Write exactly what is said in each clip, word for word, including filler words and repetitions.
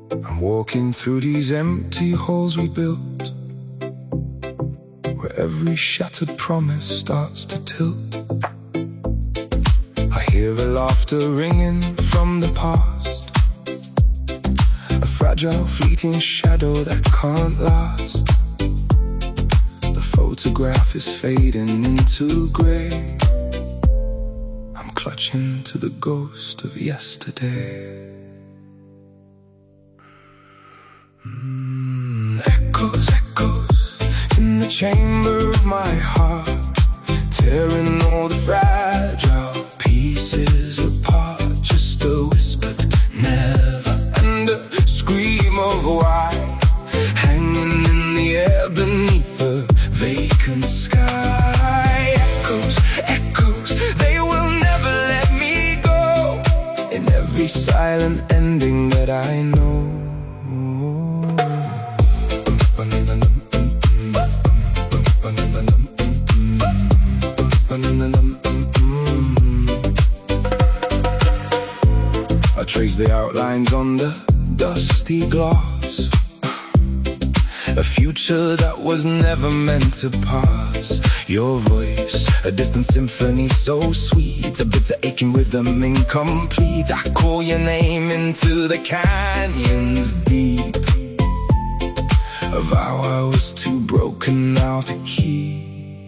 I'm walking through these empty halls we built, where every shattered promise starts to tilt. I hear the laughter ringing from the past, a fragile fleeting shadow that can't last. The photograph is fading into grey. I'm clutching to the ghost of yesterday. Mm, echoes, echoes in the chamber of my heart, tearing all the fragile pieces apart. Just a whispered never and a scream of why, hanging in the air beneath the vacant sky. Echoes, echoes, they will never let me go, in every silent ending that I know. I trace the outlines on the dusty glass, a future that was never meant to pass. Your voice, a distant symphony so sweet, a bitter aching rhythm incomplete. I call your name into the canyons deep, a vow I was too broken now to keep.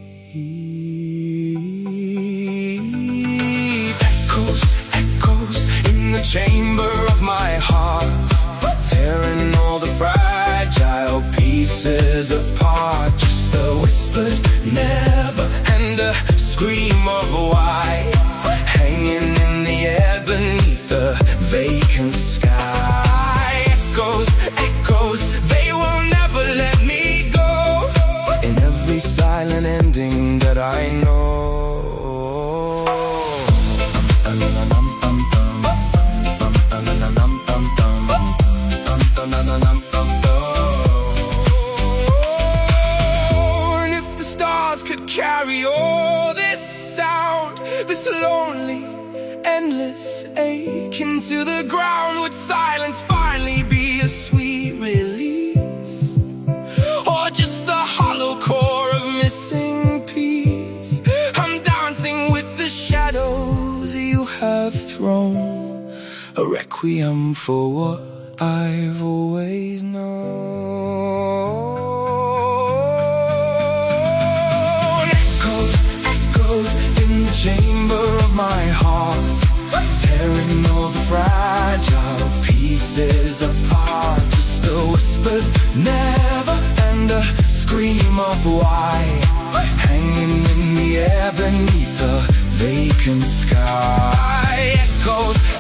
Echoes, echoes in the chamber of my heart, tearing all the fragile pieces apart. Just a whispered never and a scream of why, hanging in the air beneath the vacant sky. Echoes, echoes, they will never let me go, in every silent ending that I know. And if the stars could carry all this sound, this lonely, endless ache into the ground, would silence finally be a sweet release, or just the hollow core of missing peace? I'm dancing with the shadows you have thrown, a requiem for what I've always known. Echoes, echoes in the chamber of my heart, tearing all the fragile pieces apart. Just a whispered never and a scream of why, hanging in the air beneath the vacant sky. Echoes,